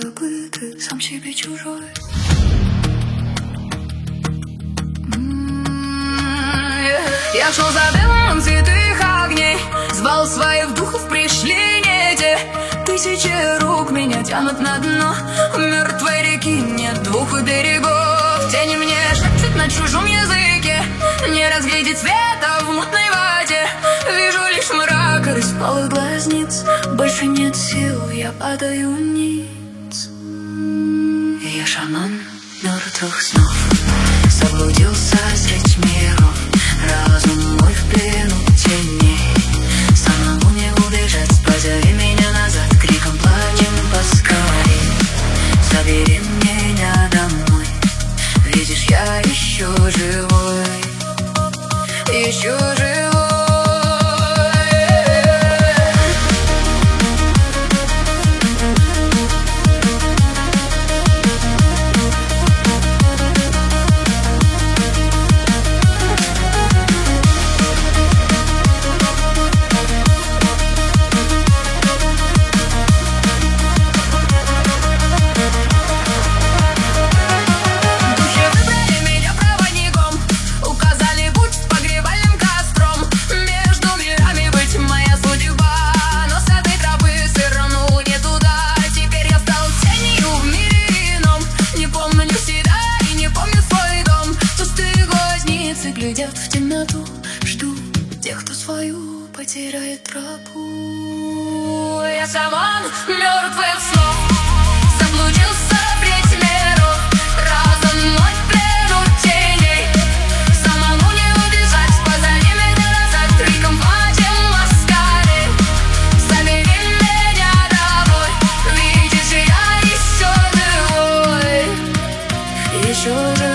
забытый, сам себе чужой. Я шел за белым цветных огней, звал своих духов, пришли не те. Тысячи рук меня тянут на дно мертвой реки, нет двух берегов. Тени мне шепчут на чужом языке, не разглядеть света в мутной воде. Вижу лишь мрак и распалых глазниц, больше нет сил, я падаю ниц. Я шаман мертвых снов, заблудился средь миров. Разум мой в плену теней, самому не убежать. Позови меня назад, криком плачем поскорей. Забери меня домой, видишь, я еще живой, еще живой. Глядят в темноту, жду тех, кто свою потеряет тропу. Я шаман мертвых снов, заблудился в средь миров. Разум мой в плену теней, самому не убежать. Позови меня назад, криком плачем поскорей. Забери меня домой, видишь, я еще живой, еще живой.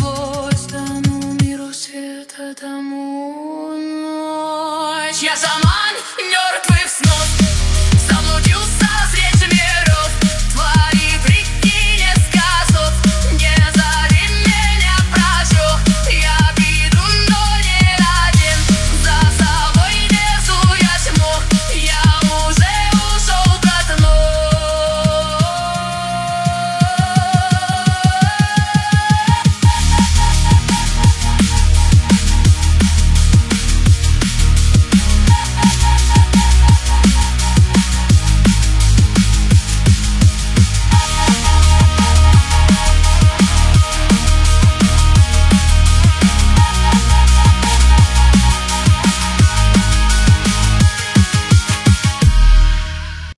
Я сама